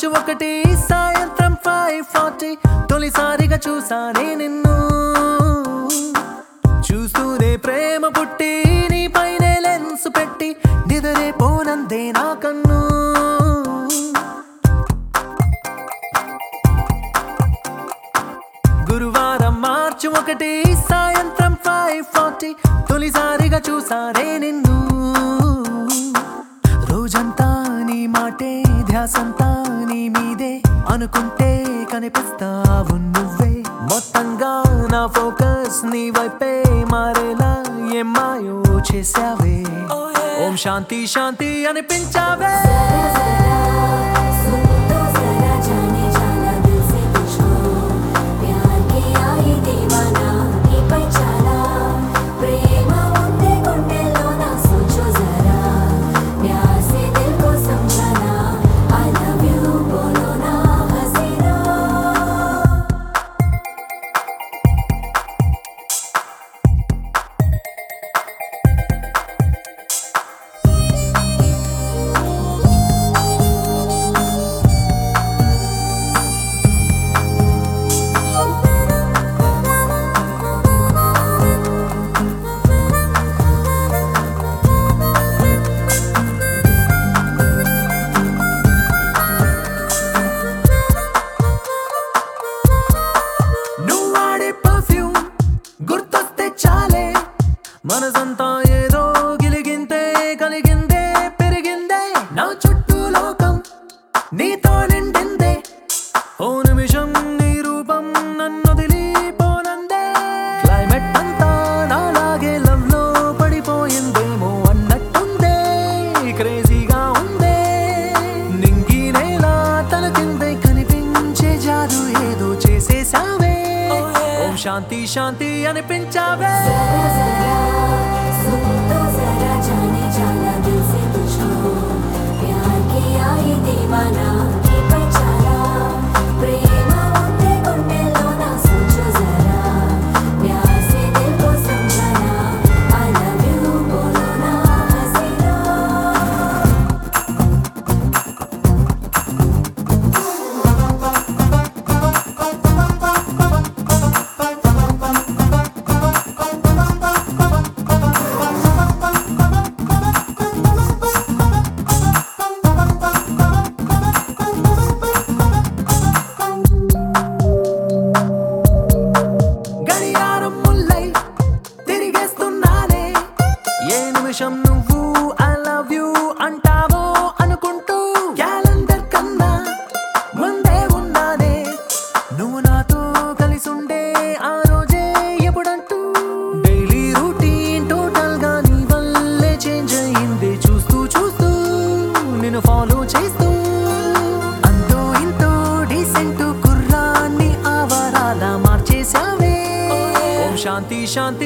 మార్చి 1 సాయంత్రం 5:40 తొలిసారిగా చూసానే నిన్ను చూస్తూనే ప్రేమ పుట్టి నీ పైనే లెన్స్ పెట్టి నిదరే పోనందే నా కన్ను గురువారం మార్చి 1 సాయంత్రం 5:40 తొలిసారిగా చూసానే నిన్ను రోజంతా నీ మాటే ధ్యాసంతా నీ మీదే అనుకుంటే కనిపిస్తావు నువ్వే మొత్తంగా నా ఫోకస్ నీ వైపే మారేలా ఏం మాయో చేసావే ఓం శాంతి శాంతి అనిపించావే మనసంతా ఏదో గిలిగింతే కలిగిందే పెరిగిందే నా చుట్టూ లోకం నీతో నిండిందే ఓ నిమిషం నీ రూపం నన్ను వదిలిపోనందే క్లైమేట్ అంతా నాలాగే లవ్ లో పడిపోయిందేమో అన్నట్టుందే క్రేజీగా ఉందే నింగి నేల తన కిందే కనిపించే జాదు ఏదో చేసేసావే ఓం శాంతి శాంతి అనిపించావే నువ్వు ఐ లవ్ యూ అంటావో అనుకుంటూ క్యాలెండర్ కన్నా ముందే ఉన్నానే నువ్వు నాతో కలిసి ఉండే ఆ రోజే ఎప్పుడంటూ డైలీ రూటీన్ టోటల్ గా నీ వల్లే చేంజ్ అయింది చూస్తూ చూస్తూ నిన్ను ఫాలో చేస్తూ అంతో ఇంతో డీసెంట్ కుర్రాన్ని ఆవారాలా మార్చేసావే ఓం శాంతి శాంతి